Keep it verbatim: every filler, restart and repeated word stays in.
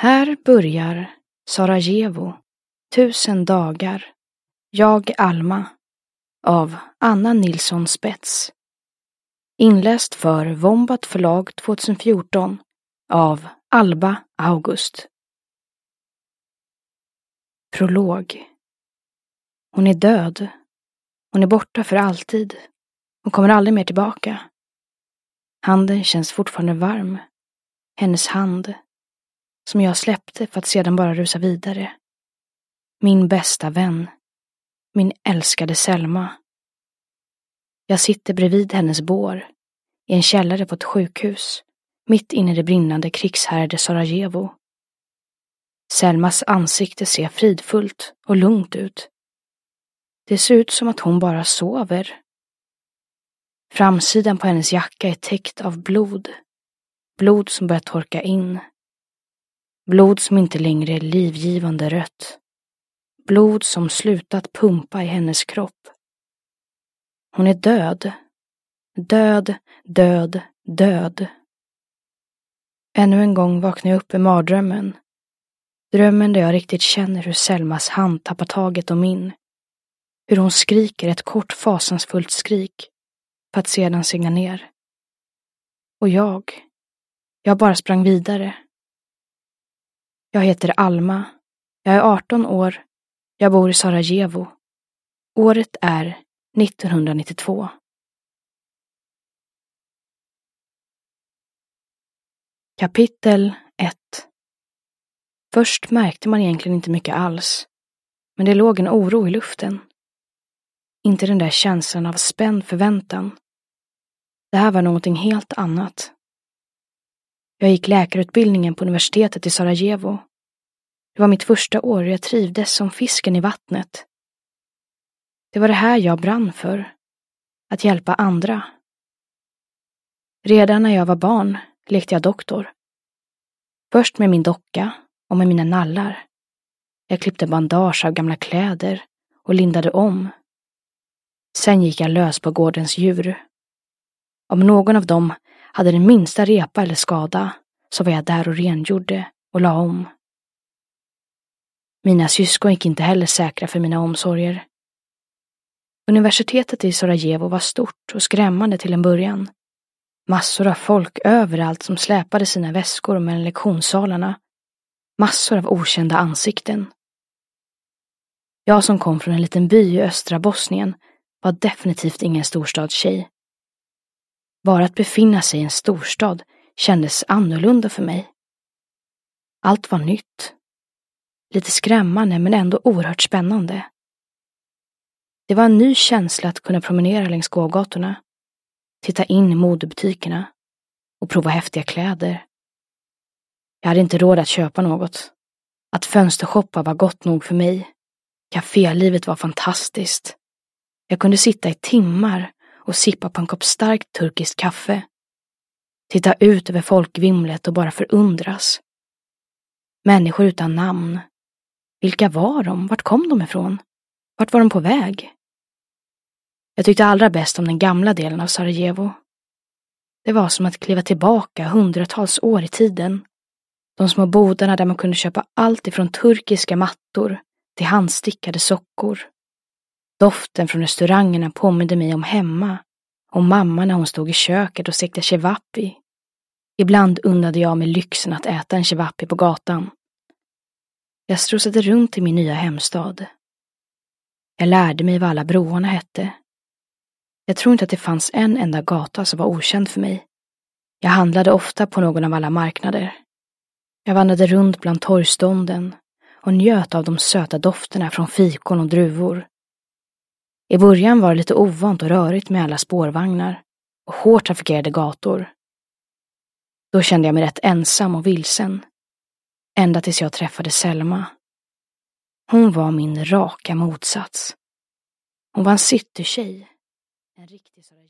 Här börjar Sarajevo, tusen dagar, jag Alma, av Anna Nilsson Spets. Inläst för Wombat förlag tjugohundrafjorton av Alba August. Prolog. Hon är död. Hon är borta för alltid. Hon kommer aldrig mer tillbaka. Handen känns fortfarande varm. Hennes hand, som jag släppte för att sedan bara rusa vidare. Min bästa vän. Min älskade Selma. Jag sitter bredvid hennes bår, i en källare på ett sjukhus, mitt inne i det brinnande krigshärjade Sarajevo. Selmas ansikte ser fridfullt och lugnt ut. Det ser ut som att hon bara sover. Framsidan på hennes jacka är täckt av blod. Blod som börjar torka in. Blod som inte längre är livgivande rött. Blod som slutat pumpa i hennes kropp. Hon är död. Död, död, död. Ännu en gång vaknar jag upp i mardrömmen. Drömmen där jag riktigt känner hur Selmas hand tappar taget om min. Hur hon skriker ett kort fasansfullt skrik för att sedan sänka ner. Och jag, jag bara sprang vidare. Jag heter Alma. Jag är arton år. Jag bor i Sarajevo. Året är nittonhundranittiotvå. Kapitel ett. Först märkte man egentligen inte mycket alls. Men det låg en oro i luften. Inte den där känslan av spänd förväntan. Det här var någonting helt annat. Jag gick läkarutbildningen på universitetet i Sarajevo. Det var mitt första år och jag trivdes som fisken i vattnet. Det var det här jag brann för. Att hjälpa andra. Redan när jag var barn lekte jag doktor. Först med min docka och med mina nallar. Jag klippte bandage av gamla kläder och lindade om. Sen gick jag lös på gårdens djur. Om någon av dem hade den minsta repa eller skada så var jag där och rengjorde och la om. Mina syskon gick inte heller säkra för mina omsorger. Universitetet i Sarajevo var stort och skrämmande till en början. Massor av folk överallt som släpade sina väskor mellan lektionssalarna. Massor av okända ansikten. Jag som kom från en liten by i östra Bosnien var definitivt ingen storstadstjej. Bara att befinna sig i en storstad kändes annorlunda för mig. Allt var nytt. Lite skrämmande men ändå oerhört spännande. Det var en ny känsla att kunna promenera längs gågatorna, titta in i modebutikerna och prova häftiga kläder. Jag hade inte råd att köpa något. Att fönstershoppa var gott nog för mig. Cafélivet var fantastiskt. Jag kunde sitta i timmar och sippa på en kopp starkt turkiskt kaffe. Titta ut över folkvimlet och bara förundras. Människor utan namn. Vilka var de? Vart kom de ifrån? Vart var de på väg? Jag tyckte allra bäst om den gamla delen av Sarajevo. Det var som att kliva tillbaka hundratals år i tiden. De små bodarna där man kunde köpa allt ifrån turkiska mattor till handstickade sockor. Doften från restaurangerna påminde mig om hemma, om mamma när hon stod i köket och stekte cevapi. Ibland unnade jag mig lyxen att äta en cevapi på gatan. Jag strosade runt i min nya hemstad. Jag lärde mig vad alla broarna hette. Jag tror inte att det fanns en enda gata som var okänd för mig. Jag handlade ofta på någon av alla marknader. Jag vandrade runt bland torgstånden och njöt av de söta dofterna från fikon och druvor. I början var det lite ovant och rörigt med alla spårvagnar och hårt trafikerade gator. Då kände jag mig rätt ensam och vilsen. Ända tills jag träffade Selma. Hon var min raka motsats. Hon var en citytjej. En riktig